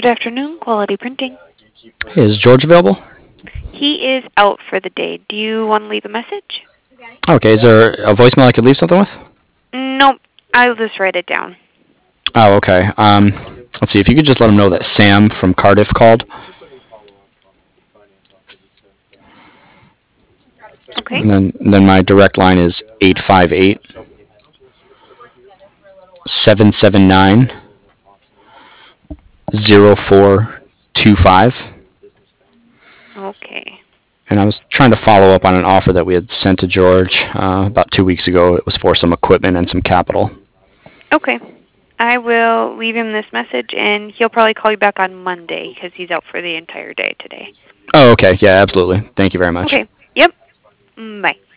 Good afternoon, Quality Printing. Hey, is George available? He is out for the day. Do you want to leave a message? Okay, is there a voicemail I could leave something with? Nope. I'll just write it down. Oh, okay. Let's see. If you could just let him know that Sam from Cardiff called, Okay. and then my direct line is 858-779-0425. Okay. And I was trying to follow up on an offer that we had sent to George about 2 weeks ago. It was for some equipment and some capital. Okay. I will leave him this message, and he'll probably call you back on Monday because he's out for the entire day today. Oh, okay. Yeah, absolutely. Thank you very much. Okay. Yep. Bye.